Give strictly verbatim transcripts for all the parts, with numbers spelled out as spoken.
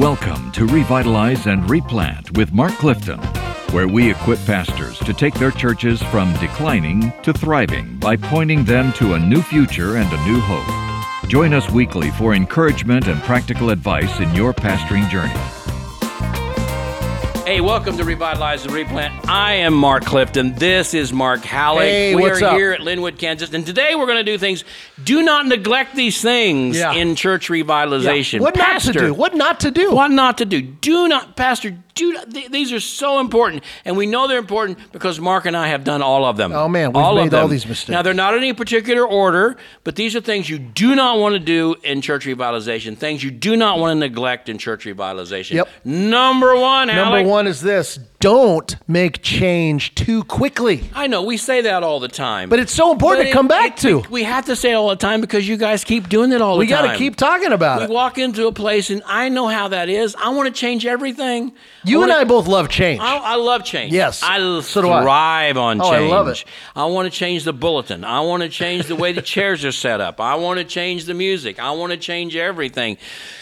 Welcome to Revitalize and Replant with Mark Clifton, where we equip pastors to take their churches from declining to thriving by pointing them to a new future and a new hope. Join us weekly for encouragement and practical advice in your pastoring journey. Hey, welcome to Revitalize and Replant. I am Mark Clifton. This is Mark Halleck. Hey, we what's are up? here at Linwood, Kansas, and today we're going to do things. Do not neglect these things Yeah. in church revitalization. What Pastor, not to do? What not to do? What not to do? Do not, Pastor. Do not, th- these are so important, and we know they're important because Mark and I have done all of them. Oh, man, we've all made of them. all these mistakes. Now they're not in any particular order, but these are things you do not want to do in church revitalization. Things you do not want to neglect in church revitalization. Yep. Number one, Number Halleck. one is this: don't make change too quickly. I know, we say that all the time. But it's so important But to come it- back it- to. We, we have to say it all the time because you guys keep doing it all We the time. got to keep talking about We it. walk into a place, and I know how that is. I want to change everything. You I and wanna- I both love change. I, I love change. Yes, I l- so do I. thrive on Oh, I change. love it. I want to change the bulletin. I want to change the way the chairs are set up. I want to change the music. I want to change everything.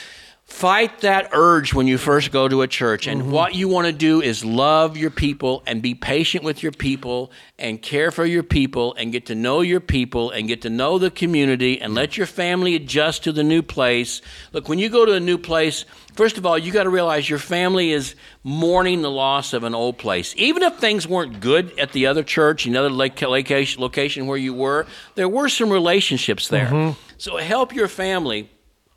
Fight that urge when you first go to a church. And Mm-hmm. what you want to do is love your people and be patient with your people and care for your people and get to know your people and get to know the community and let your family adjust to the new place. Look, when you go to a new place, first of all, you got to realize your family is mourning the loss of an old place. Even if things weren't good at the other church, another location, location where you were, there were some relationships there. Mm-hmm. So help your family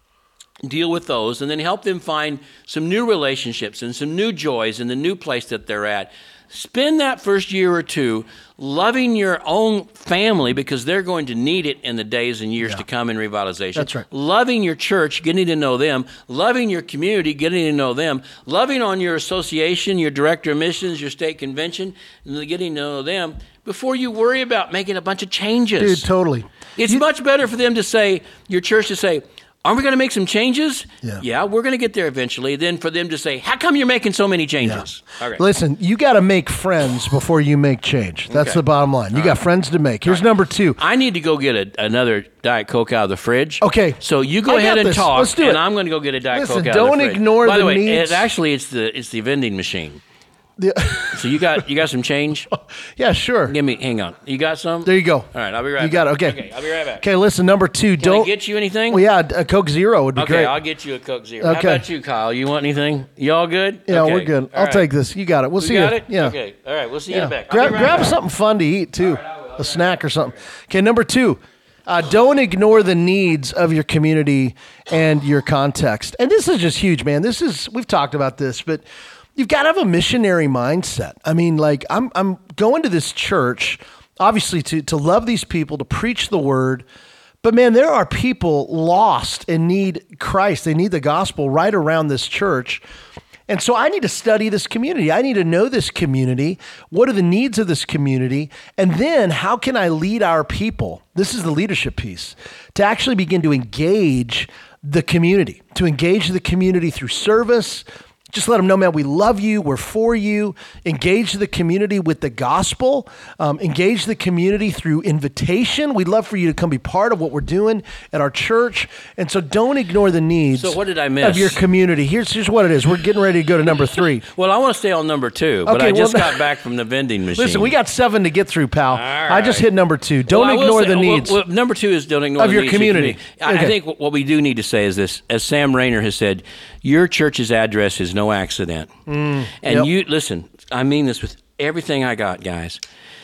deal with those, and then help them find some new relationships and some new joys in the new place that they're at. Spend that first year or two loving your own family because they're going to need it in the days and years Yeah. to come in revitalization. That's right. Loving your church, getting to know them. Loving your community, getting to know them. Loving on your association, your director of missions, your state convention, and getting to know them before you worry about making a bunch of changes. Dude, totally. It's much better for them to say, your church to say, aren't we going to make some changes? Yeah. we're going to get there eventually. Then for them to say, how come you're making so many changes? Okay. Listen, you got to make friends before you make change. That's Okay. the bottom line. You got friends to make. Here's number two. I need to go get a, another Diet Coke out of the fridge. Okay. So you go I ahead got and this. talk, Let's do and it. I'm going to go get a Diet Listen, Coke out don't of the fridge. ignore By the the way, needs. It, actually, it's the it's the vending machine. The- So you got you got some change? yeah, sure. Give me, hang on. You got some? There you go. All right, I'll be right You back. got it. Okay. Okay, I'll be right back. Okay, listen, number two, Can don't I get you anything? Well, yeah, a Coke Zero would be Okay, great. I'll get you a Coke Zero. Okay. How about you, Kyle? You want anything? You all good? yeah, Okay. we're good. All I'll right. take this. You got it. We'll You see got you. it? Yeah. Okay. All right. We'll see you Yeah. in a back. I'll Grab, be right grab back. something fun to eat too, I will. a snack or something. Okay, number two, uh, don't ignore the needs of your community and your context. And this is just huge, man. This is we've talked about this, but you've got to have a missionary mindset. I mean, like I'm I'm going to this church, obviously to to love these people, to preach the word. But man, there are people lost and need Christ. They need the gospel right around this church. And so I need to study this community. I need to know this community. What are the needs of this community? And then how can I lead our people? This is the leadership piece, to actually begin to engage the community, to engage the community through service. Just let them know, man, we love you. We're for you. Engage the community with the gospel. Um, engage the community through invitation. We'd love for you to come be part of what we're doing at our church. And so don't ignore the needs So what did I miss? of your community. Here's, here's what it is. We're getting ready to go to number three. Well, I want to stay on number two, but Okay, I just well, got back from the vending machine. Listen, we got seven to get through, pal. I just right. hit number two. Don't Well, I will ignore say- the well, needs. well, number two is don't ignore Of the your needs community. I, I Okay. think what we do need to say is this: as Sam Rayner has said, your church's address is no accident. and yep. you listen. I mean this with everything I got, guys.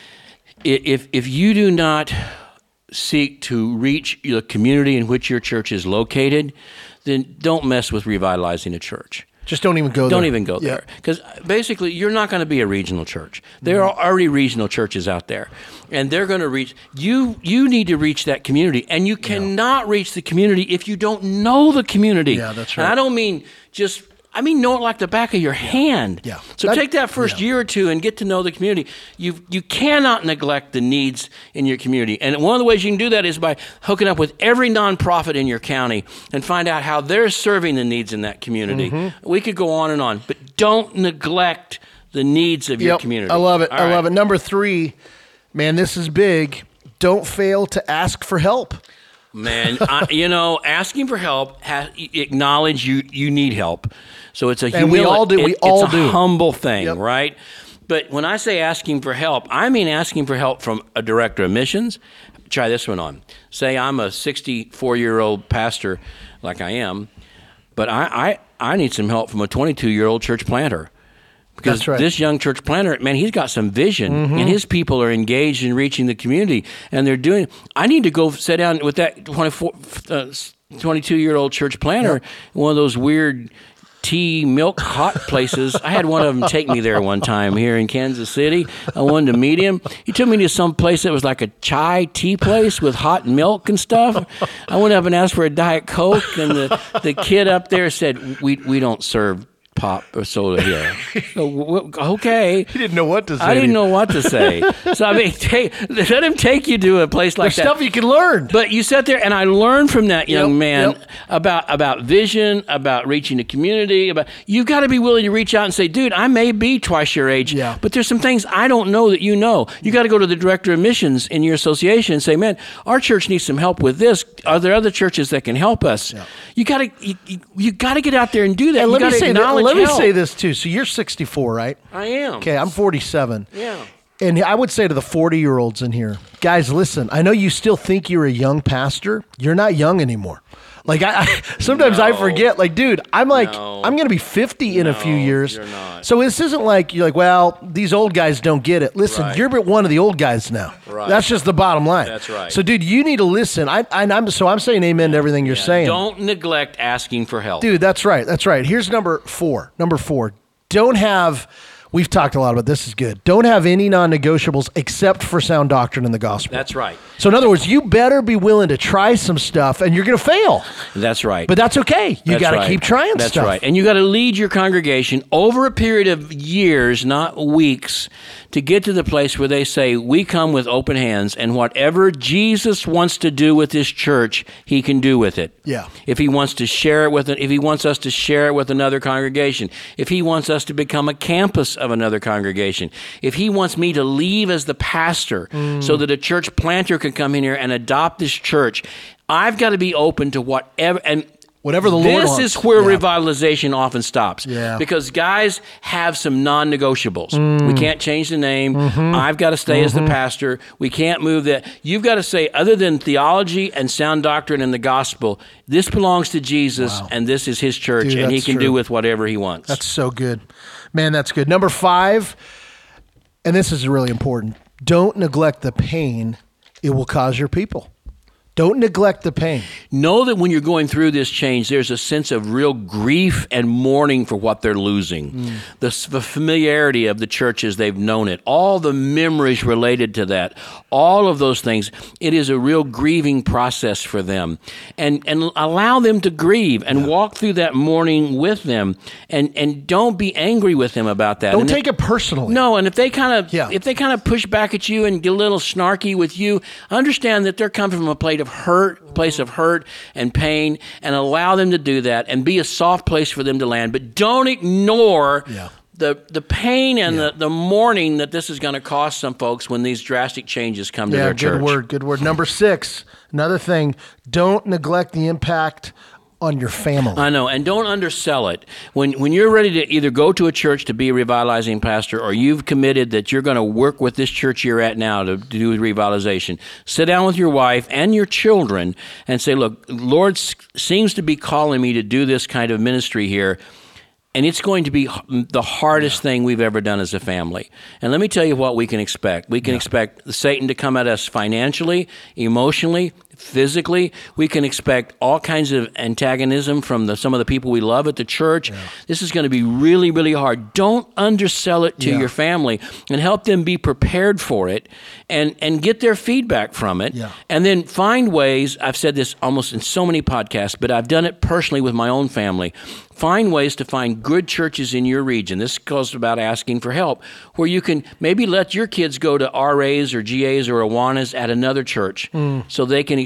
I- If if you do not seek to reach the community in which your church is located, then don't mess with revitalizing a church. Just don't even go there. Don't even go Yeah. there. Because basically, you're not going to be a regional church. There are already regional churches out there. And they're going to reach, you You need to reach that community. And you cannot reach the community if you don't know the community. Yeah, that's And right. I don't mean just, I mean know it like the back of your hand. Yeah. So That- take that first yeah. year or two and get to know the community. You You cannot neglect the needs in your community. And one of the ways you can do that is by hooking up with every nonprofit in your county and find out how they're serving the needs in that community. Mm-hmm. We could go on and on, but don't neglect the needs of your Yep. community. I love it. All I right. love it. Number three, man, this is big. Don't fail to ask for help. man. I, you know, asking for help, ha- acknowledge you you need help. So it's a And we humili- all do. it- We all it's a do. humble thing, Yep. right? But when I say asking for help, I mean asking for help from a director of missions. Try this one on. Say I'm a sixty-four-year-old pastor, like I am, but I, I, I need some help from a twenty-two-year-old church planter. Because That's right. this young church planter, man, he's got some vision, mm-hmm. and his people are engaged in reaching the community, and they're doing. I need to go sit down with that twenty-four, uh, twenty-two-year-old church planter, Yep. in one of those weird tea milk hot places. I had one of them take me there one time here in Kansas City. I wanted to meet him. He took me to some place that was like a chai tea place with hot milk and stuff. I went up and asked for a Diet Coke, and the, the kid up there said, "We we don't serve pop or soda here." So, okay. He didn't know what to say. I to didn't you. know what to say. So I mean, take, let him take you to a place like There's that. stuff you can learn. But you sat there, and I learned from that young Yep, man yep. about about vision, about reaching the community. About you got to be willing to reach out and say, "Dude, I may be twice your age, Yeah. but there's some things I don't know that you know." You got to go to the director of missions in your association and say, "Man, our church needs some help with this. Are there other churches that can help us?" Yeah. You got to you, you, you got to get out there and do that. And you let me gotta say that, acknowledge let me help. say this too. So you're sixty-four, right? I am. Okay, I'm forty-seven. Yeah. And I would say to the forty-year-olds in here, guys, listen, I know you still think you're a young pastor. You're not young anymore. Like, I, I sometimes I No. forget, like, dude, I'm like, No. I'm going to be fifty in a few No, years. you're not. So this isn't like, you're like, well, these old guys don't get it. Listen, Right. you're one of the old guys now. Right. That's just the bottom line. That's right. So, dude, you need to listen. I, I, I'm So I'm saying amen to everything you're saying. Don't neglect asking for help. Dude, that's right. That's right. Here's number four. Number four. Don't have, we've talked a lot about this, is good. Don't have any non negotiables except for sound doctrine in the gospel. That's right. So, in other words, you better be willing to try some stuff and you're going to fail. That's right. But that's okay. You That's got to right. keep trying That's stuff. right. And you got to lead your congregation over a period of years, not weeks, to get to the place where they say, we come with open hands, and whatever Jesus wants to do with this church, he can do with it. Yeah. If he wants to share it with, if he wants us to share it with another congregation, if he wants us to become a campus of another congregation, if he wants me to leave as the pastor Mm. so that a church planter can come in here and adopt this church, I've got to be open to whatever, and Whatever the Lord this wants. is where Yeah. revitalization often stops. Yeah. Because guys have some non-negotiables. Mm. We can't change the name. Mm-hmm. I've got to stay as the pastor. We can't move that. You've got to say, other than theology and sound doctrine and the gospel, this belongs to Jesus, and this is his church, Dude, and he that's can true. do with whatever he wants. That's so good. Man, that's good. Number five, and this is really important, don't neglect the pain it will cause your people. Don't neglect the pain. Know that when you're going through this change, there's a sense of real grief and mourning for what they're losing. Mm. The, the familiarity of the church as they've known it, all the memories related to that, all of those things. It is a real grieving process for them. And and allow them to grieve and yeah. walk through that mourning with them. And and don't be angry with them about that. Don't and take if, it personally. No, and if they kind of yeah. if they kind of push back at you and get a little snarky with you, understand that they're coming from a plate of hurt, place of hurt and pain, and allow them to do that and be a soft place for them to land. But don't ignore yeah. the the pain and yeah. the, the mourning that this is going to cost some folks when these drastic changes come to yeah, their good church. word, good word. Number six, another thing, don't neglect the impact on your family. I know, and don't undersell it. When when you're ready to either go to a church to be a revitalizing pastor, or you've committed that you're going to work with this church you're at now to, to do revitalization, sit down with your wife and your children and say, look, Lord s- seems to be calling me to do this kind of ministry here, and it's going to be the hardest yeah. thing we've ever done as a family. And let me tell you what we can expect. We can yeah. expect Satan to come at us financially, emotionally, physically. We can expect all kinds of antagonism from the, some of the people we love at the church. Yeah. This is going to be really, really hard. Don't undersell it to yeah. your family, and help them be prepared for it, and, and get their feedback from it. Yeah. And then find ways, I've said this almost in so many podcasts, but I've done it personally with my own family. Find ways to find good churches in your region. This goes about asking for help, where you can maybe let your kids go to R As or G As or Awanas at another church mm. so they can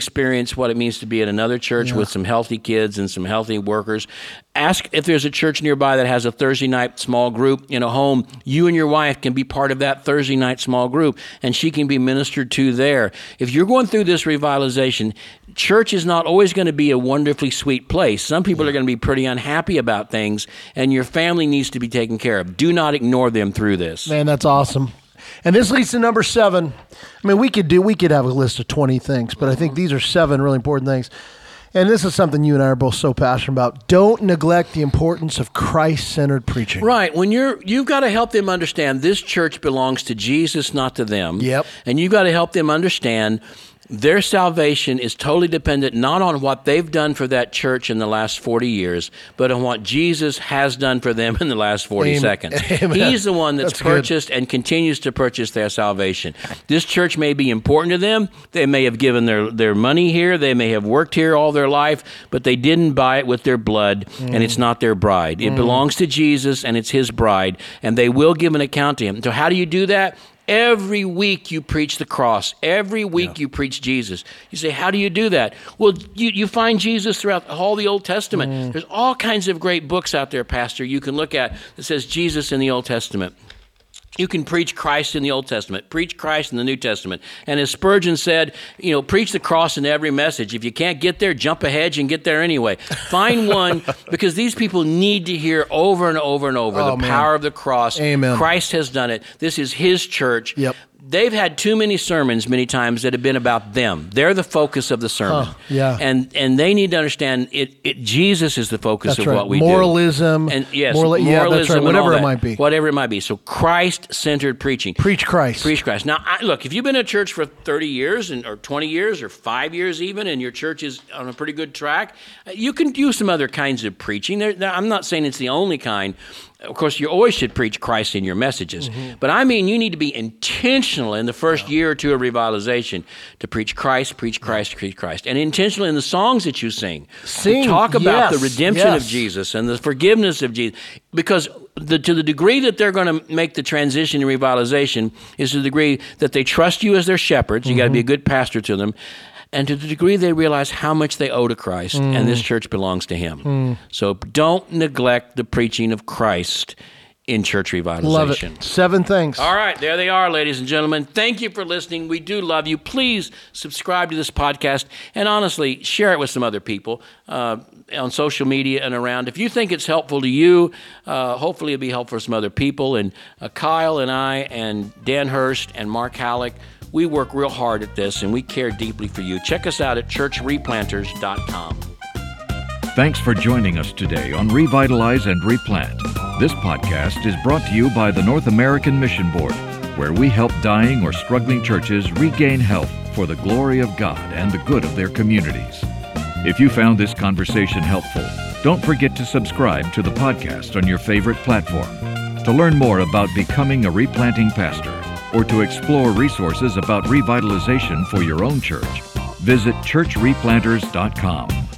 experience what it means to be at another church Yeah. with some healthy kids and some healthy workers. Ask if there's a church nearby that has a Thursday night small group in a home. You and your wife can be part of that Thursday night small group, and she can be ministered to there. If you're going through this revitalization, church is not always going to be a wonderfully sweet place. Some people are going to be pretty unhappy about things, and your family needs to be taken care of. Do not ignore them through this. Man, that's awesome. And this leads to number seven. I mean, we could do, we could have a list of twenty things, but I think these are seven really important things. And this is something you and I are both so passionate about. Don't neglect the importance of Christ-centered preaching. Right. When you're, you've got to help them understand this church belongs to Jesus, not to them. Yep. And you've got to help them understand their salvation is totally dependent not on what they've done for that church in the last forty years, but on what Jesus has done for them in the last forty Amen. seconds. Amen. He's the one that's, That's good. purchased and continues to purchase their salvation. This church may be important to them. They may have given their, their money here. They may have worked here all their life, but they didn't buy it with their blood, mm. and it's not their bride. It mm. belongs to Jesus, and it's his bride, and they will give an account to him. So how do you do that? Every week you preach the cross. Every week yeah. you preach Jesus. You say, how do you do that? Well, you, you find Jesus throughout all the Old Testament. Mm. There's all kinds of great books out there, Pastor, you can look at that says Jesus in the Old Testament. You can preach Christ in the Old Testament, preach Christ in the New Testament. And as Spurgeon said, you know, preach the cross in every message. If you can't get there, jump a hedge and get there anyway. Find one, because these people need to hear over and over and over oh, the man. power of the cross. Amen. Christ has done it. This is his church. Yep. They've had too many sermons many times that have been about them. They're the focus of the sermon. Huh, yeah. And and they need to understand it, it Jesus is the focus That's of right. what we moralism, do. And yes, moral, moralism. Yeah, that's right. and Whatever all it that. might be. Whatever it might be. So Christ-centered preaching. Preach Christ. Preach Christ. Now, I, look, if you've been at church for thirty years and or twenty years or five years even, and your church is on a pretty good track, you can do some other kinds of preaching. There, I'm not saying it's the only kind. Of course, you always should preach Christ in your messages. Mm-hmm. But I mean, you need to be intentional in the first yeah. year or two of revitalization to preach Christ, preach Christ, preach Christ. And intentional in the songs that you sing. Sing, to talk about yes, the redemption yes. of Jesus and the forgiveness of Jesus. Because the, to the degree that they're going to make the transition in revitalization is to the degree that they trust you as their shepherds. You mm-hmm. got to be a good pastor to them. And to the degree they realize how much they owe to Christ, mm. and this church belongs to him. Mm. So don't neglect the preaching of Christ in church revitalization. Love it. Seven things. All right, there they are, ladies and gentlemen. Thank you for listening. We do love you. Please subscribe to this podcast, and honestly, share it with some other people uh, on social media and around. If you think it's helpful to you, uh, hopefully it'll be helpful for some other people. And uh, Kyle and I and Dan Hurst and Mark Halleck, we work real hard at this, and we care deeply for you. Check us out at church replanters dot com. Thanks for joining us today on Revitalize and Replant. This podcast is brought to you by the North American Mission Board, where we help dying or struggling churches regain health for the glory of God and the good of their communities. If you found this conversation helpful, don't forget to subscribe to the podcast on your favorite platform. To learn more about becoming a replanting pastor, or to explore resources about revitalization for your own church, visit church replanters dot com.